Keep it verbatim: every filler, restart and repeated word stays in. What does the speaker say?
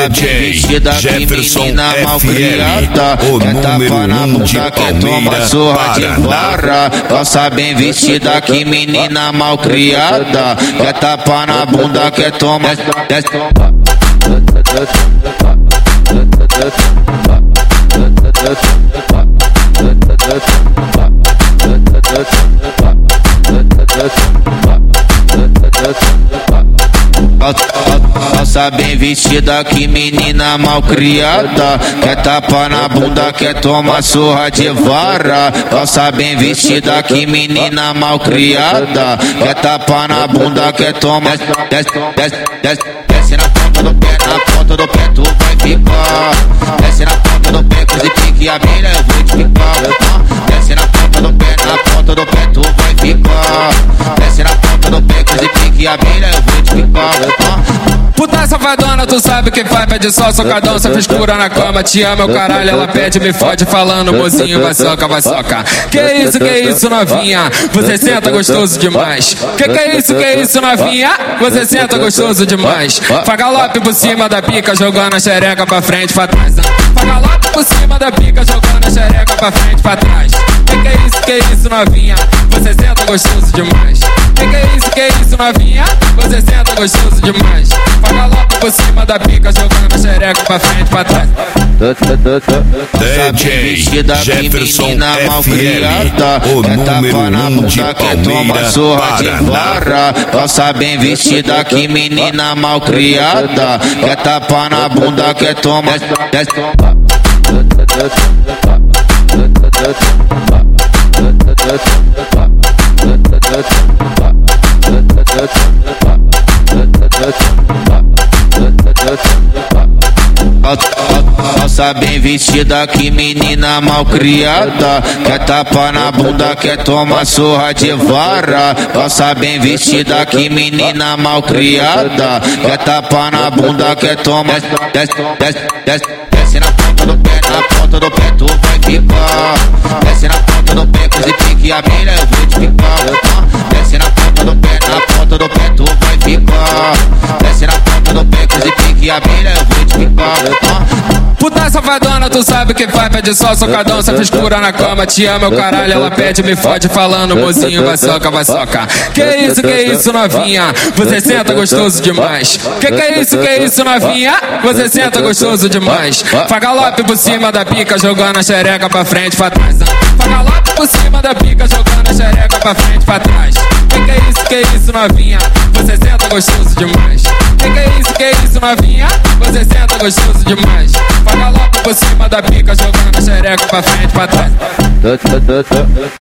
D J Jefferson F M, o número um de Palmeira, Paraná. Calça bem vestida, que menina mal criada. Quer tapa na bunda, quer tomar. Calça bem vestida, que menina mal criada. Quer tapa na bunda, quer tomar surra de vara. Calça bem vestida, que menina mal criada. Quer tapa na bunda, quer tomar. Desce, desce, desce, desce na ponta do pé, na ponta do pé tu vai ficar. Desce na ponta do pé, coisa pique abelha, eu vou te picar. Desce na ponta do pé, na ponta do pé tu vai ficar. Desce na ponta do pé, coisa pique abelha, eu vou te picar. Puta safadona, tu sabe que faz, pede só socadão, só frescura na cama, te ama o caralho, ela pede, me fode, falando, mozinho, vai soca, vai soca. Que isso, que isso, novinha, você senta gostoso demais. Que que é isso, que é isso, novinha, você senta gostoso demais. Faz galope por cima da pica, jogando a xereca pra frente, pra trás. Faz galope por cima da pica, jogando a xereca pra frente, pra trás. Que que é isso, que é isso, novinha, você senta gostoso demais. Que que é isso, que é isso, novinha, você senta gostoso demais. Faz galope por cima da pica, jogando a xereca pra frente, pra trás. D J Jefferson F M, o número um de Palmeira, Paraná. Calça bem vestida, que menina mal criada. Quer tapa na bunda, quer tomar. Calça bem vestida, que menina mal criada. Quer tapa na bunda, quer tomar surra de vara. Calça bem vestida, que menina mal criada. Quer tapa na bunda, quer tomar. Desce, desce, desce, desce na ponta do pé, na ponta do pé tu vai ficar. Desce na ponta do pé, coisa pique abelha, eu vou te picar. Desce na ponta do pé, na ponta do pé tu vai ficar. Desce na ponta do pé, coisa pique abelha, eu vou te picar. Puta safadona, tu sabe que faz, pede só socadão, só frescura na cama, te ama o caralho, ela pede, me fode, falando, mozinho, vai soca, vai soca. Que isso, que isso, novinha, você senta gostoso demais. Que que é isso, que isso, novinha, você senta gostoso demais. Faz galope por cima da pica, jogando a xereca pra frente, pra trás. Faz galope por cima da pica, jogando a xereca pra frente, pra trás. Que que é isso, que isso, novinha, você senta gostoso demais. Que que é isso, que isso, novinha, você senta gostoso demais. Faz galope por cima da pica, jogando a xereca pra frente, pra trás.